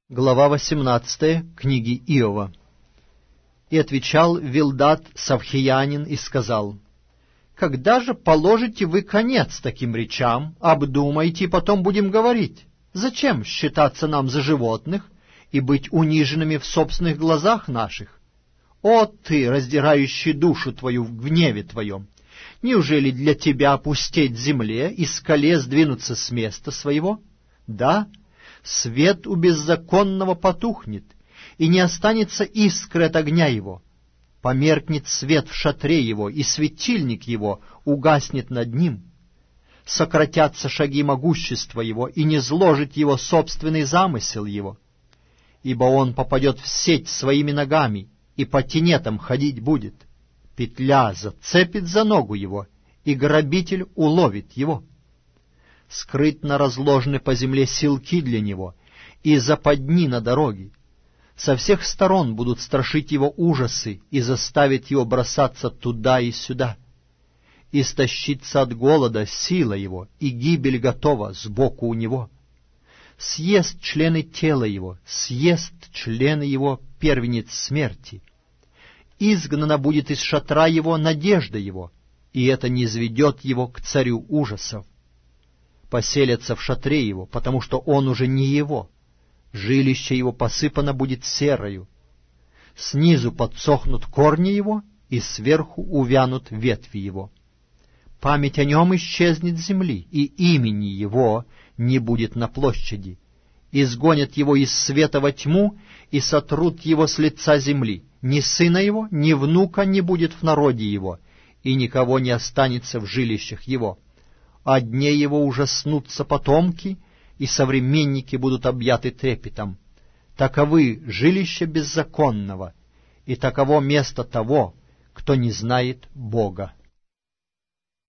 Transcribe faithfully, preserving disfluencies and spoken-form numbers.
Глава восемнадцатая книги Иова. И отвечал Вилдад Савхиянин и сказал: «Когда же положите вы конец таким речам, обдумайте, и потом будем говорить? Зачем считаться нам за животных и быть униженными в собственных глазах наших? О ты, раздирающий душу твою в гневе твоем! Неужели для тебя опустеть земле и скале сдвинуться с места своего? Да, свет у беззаконного потухнет, и не останется искры от огня его. Померкнет свет в шатре его, и светильник его угаснет над ним. Сократятся шаги могущества его, и не зложит его собственный замысел его. Ибо он попадет в сеть своими ногами, и по тенетам ходить будет. Петля зацепит за ногу его, и грабитель уловит его. Скрытно разложены по земле силки для него, и западни на дороге. Со всех сторон будут страшить его ужасы и заставить его бросаться туда и сюда. Истощится от голода сила его, и гибель готова сбоку у него. Съест члены тела его, съест члены его первенец смерти. Изгнана будет из шатра его надежда его, и это низведет его к царю ужасов. Поселятся в шатре его, потому что он уже не его. Жилище его посыпано будет серою. Снизу подсохнут корни его, и сверху увянут ветви его. Память о нем исчезнет с земли, и имени его не будет на площади. Изгонят его из света во тьму, и сотрут его с лица земли. Ни сына его, ни внука не будет в народе его, и никого не останется в жилищах его. О дне его ужаснутся потомки, и современники будут объяты трепетом. Таковы жилища беззаконного, и таково место того, кто не знает Бога.